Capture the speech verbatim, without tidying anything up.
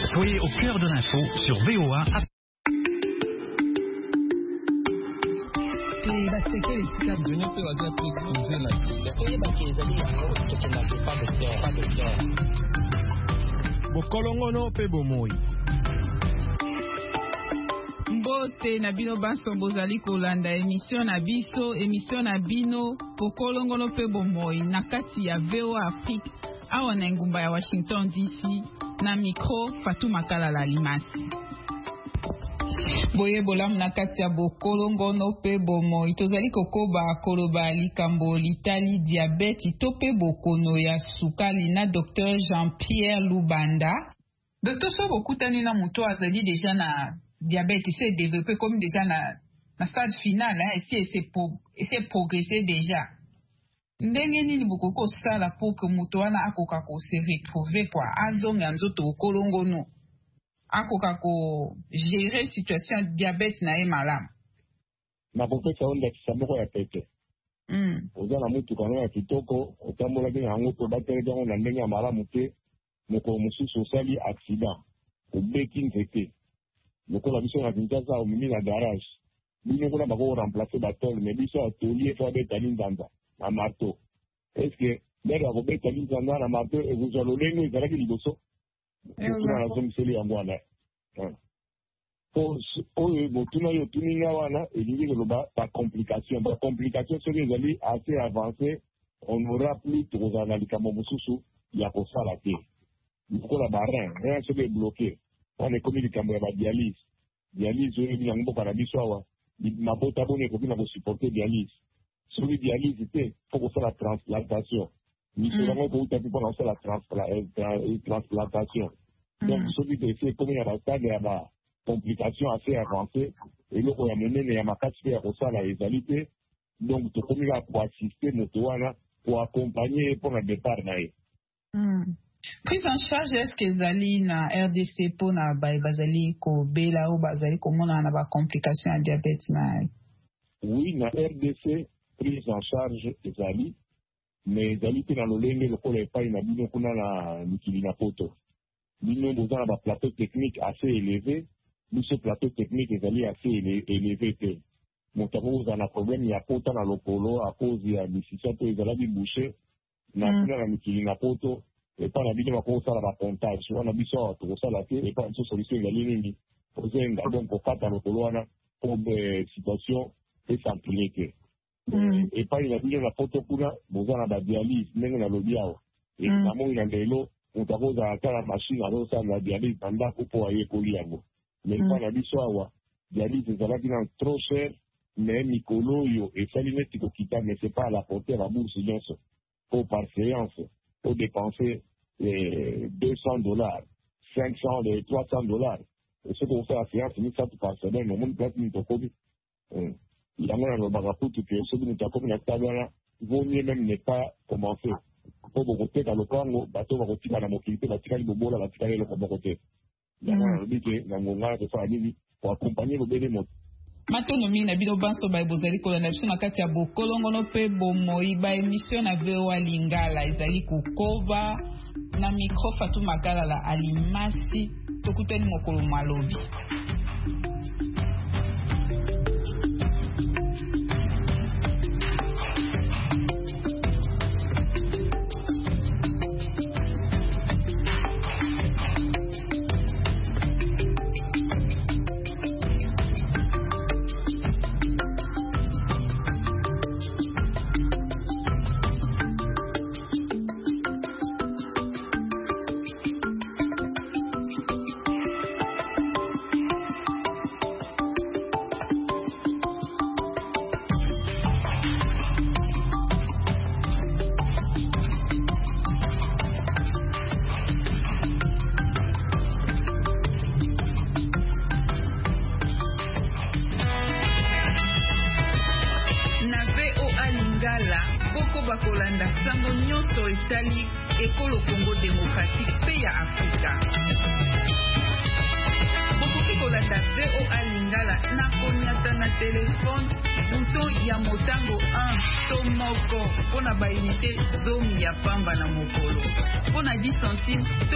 Soyez au cœur de l'info sur V O A. Bokolongono pe bomoi. Mbote na bino baso bozali kolanda émission na biso émission na bino Bokolongono pe bomoi na kati ya V O A Afrique awa na ngumba ya Washington D C na micro Fatou Makalala Limasi. Boye bolam na kati ya Bokolongono pe bomoi tozali kokoba koloba likambo litali diabete to pe bokono ya sukali na Docteur Jean-Pierre Lubanda. Docteur so bokutani na muto azali deja na diabète s'est développé comme déjà na, na stade final hein, et c'est pour c'est progressé déjà. Ndenge nini bokoko sala pour que muto wana akoka ko se retrouver quoi azonga nzoto kolongono akoka ko gérer situation diabète na e malamu. Na kopesa onda kisamoko ya pete. Mm. Oza na mutu kana ya kitoko otambola ke yango to batele jango na ndenge ya malamu te moko mususu osali accident obeki nzete. Lokola biso na Kinshasa au mimi na garage. Bino kuna bako remplacer batole mais biso atelier fa beta linzanza na marteau. Est-ce que mais la beta linzanza na marteau et vous allez lengo ezalaki liboso. Et on a comme c'est les ngwana. Pour oyo botuna yo tuninga wana elingi loba pas complication. Pas complication c'est les ali assez avancé, on aura plus trop analyser comme mususu ya ko sala te. Lokola barin, rien se bloqué. On est comme likambo ya ba dialyse dialyse oyo binango mboka na biso awa mabota bone ko bina ko supporter dialyse celui dialyse te faut ko faire la transplantation ni se vraiment ko utapi pour faire la transplantation donc celui de c'est comme il y a ba stade ya ba complications assez avancées et là ko ya menene ya makati ya ko sala ezalité donc to comme il pour assister moto wana pour accompagner pour le départ na ye. Prise en charge est-ce que zali na R D C pour na ba bazali ko bela ou bazali ko mona na ba complication à diabète na. Oui, na R D C prise en charge zali mais zali te na lolenge lokola epai na bino kuna na mikili na poto. Bino boza na ba plateau technique assez élevé, biso plateau technique ezali assez élevé te. Motako za na problème ya pota na lokolo à cause ya décision to ezali bouché na kuna na mikili na poto. Et pas la vie de ma cause à la comptage. On a mis ça, tout ça là, et pas une solution de la ligne. Poser un gardon pour faire dans le couloir pour des situations et s'impliquer. Et pas il a dit la photo pour la, vous avez la dialyse, même la lobiao. Et vraiment il a des lots, on t'a posé à la machine à l'eau, ça la dialyse, pendant qu'on peut aller couliamo. Mais pas la vie soit, dialyse, c'est ça qui est trop cher, mais Nicolo, et ça lui met qu'il quitte, mais c'est pas à la portée à la bourse, pour par séance. Pour dépenser eh, deux cents dollars, cinq cents, trois cents dollars. Et ce qu'on fait à la séance, c'est ça par semaine, le monde place une tokobi. Il y a un bagapou que ceux qui nous ont commis la table là, il vaut mieux même ne pas commencer. Pour vous côté dans le Congo, bateau va retirer à la mobilité, va tirer le bobo là, va tirer le côté. Il y a un dit que dans mon âge de faire pour accompagner le bébé mot. Matono mi na bino banso ba bozali ko na biso na kati ya Bokolongono pe bomoi ba émission na V O A Lingala ezali kokoba na micro Fatou Makalala Alimasi tokuteni mokolo malobi. Bakolanda sango nyonso etali ekolo Congo démocratique pe ya Afrika. Bokoki kolanda V O A Lingala na konyata na telefone bouton ya motango un to moko pona ba unité zomi ya pamba na mokolo. Pona dix centimes